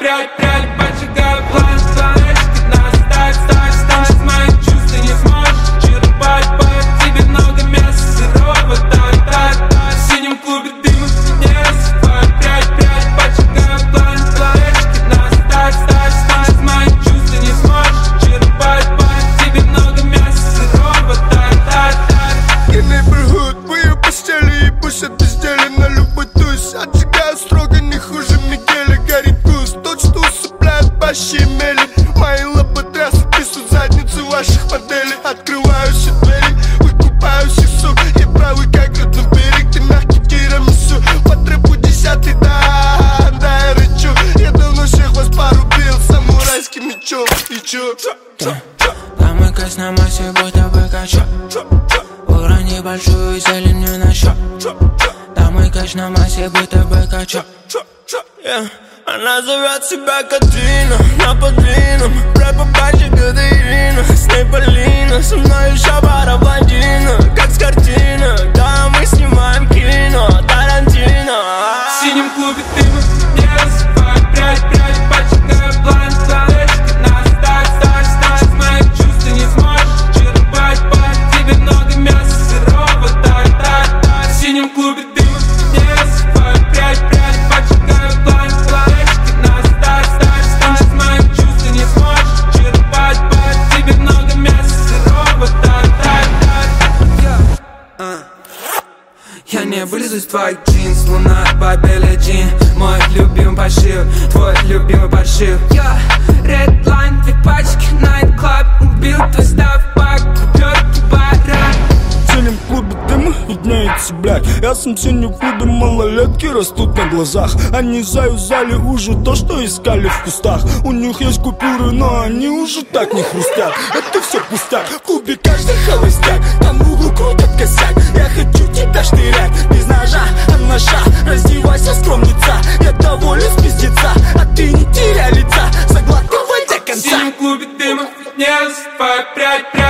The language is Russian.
прядь, поджигаю план, планочки нас ставь, с моих чувств ты не сможешь черпать, по тебе много мяса сырого, в синем клубе дыма не рассыпаю, прядь, поджигаю план, планочки нас ставь, с моих чувств ты не сможешь черпать, по тебе много мяса сырого, И neighborhood, в ее постели, и пусть это сделали на любой туз. Отжигаю строго, не хуже Мигеля, горит гусь. Тот, что усыпляет пощемели. Мои лоботрясы писают задницы ваших моделей. Открываю все двери, выкупаю всех сук. Я правый, как родной берег, ты мягкий тирамису. По трэпу 10-й, да, я рычу. Я давно всех вас порубил самурайским мечом. И чё? Там и кайс на массе, будто бы качок. Урони большую зелень мне на счет. Там и кайс на массе, будто бы качок. Она зовет себя Катрина, на подвинном рэпа пачек Катерина. С ней Полина, со мной еще пара блондина. Как с картинок, да, мы снимаем кино Тарантино. В синем клубе дыма не рассыпаю, прядь, поджигаю план, планочки нас ставь, с моих чувств ты не сможешь черпать, по тебе много мяса сырого, в синем клубе дыма не рассыпаю, прядь, поджигаю план, планочки нас ставь, с моих чувств ты не сможешь черпать, по тебе много мяса сырого, Я не вылезу из твоих джинс, луна по белый джин. Мой любимый пошив, твой любимый подшив. Я Redline, две пачки, Night Club. Убил твой став, покупёт баран. В синем клубе дыма виднеется, блядь. Я сам в синем клубе, малолетки растут на глазах. Они заюзали уже то, что искали в кустах. У них есть купюры, но они уже так не хрустят. Это все пустяк, в клубе каждый холостяк. Там в углу крутят косяк. Я хочу тебя штырять, без ножа, а ножа. Раздевайся, скромница, я доволен с пиздеца. А ты не теряй лица, заглатывай до в конца. синем клубе дыма не рассыпаю, прядь,